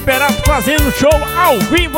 Imperato fazendo show ao vivo.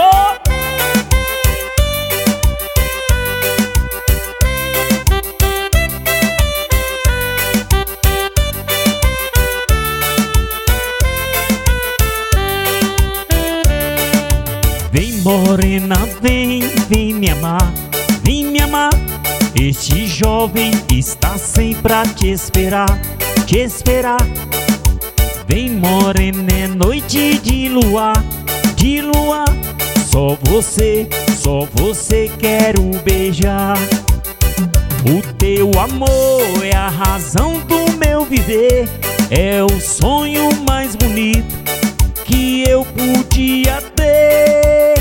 Vem morena, vem me amar, vem me amar. Este jovem está sempre a te esperar, te esperar. Vem morena, é noite de luar, de luar. Só você quero beijar. O teu amor é a razão do meu viver, é o sonho mais bonito que eu podia ter.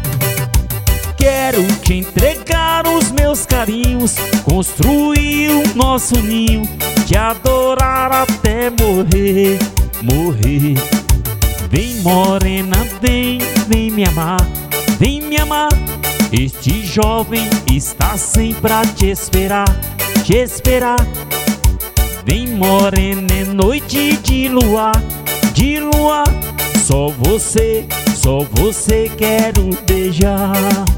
Quero te entregar os meus carinhos, construir o nosso ninho, te adorar até morrer, morrer. Vem morena, vem me amar, vem me amar. Este jovem está sempre a te esperar, te esperar. Vem morena, é noite de luar, de luar. Só você quero beijar.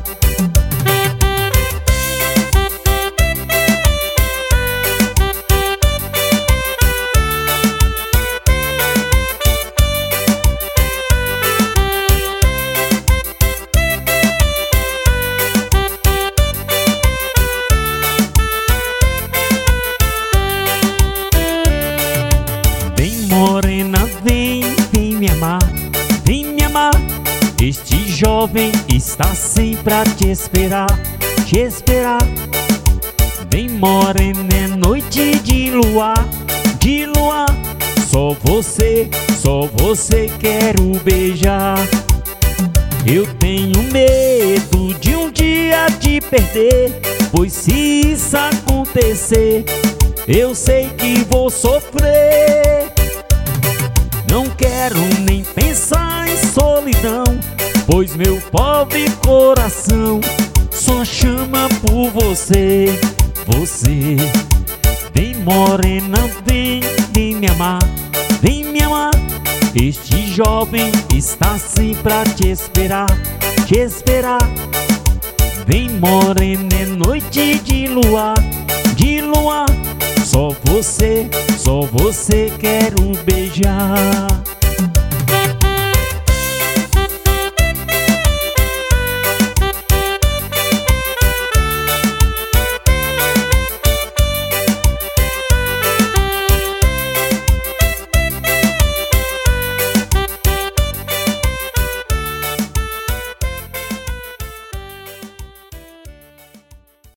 Morena, vem me amar, vem me amar. Este jovem está sempre a te esperar, te esperar. Vem morena, é noite de luar, de luar. Só você quero beijar. Eu tenho medo de um dia te perder, pois se isso acontecer, eu sei que vou sofrer. Não quero nem pensar em solidão, pois meu pobre coração só chama por você, você. Vem morena, vem me amar, vem me amar. Este jovem está sempre a te esperar, te esperar. Vem morena, é noite de luar, de luar. Só você quero beijar.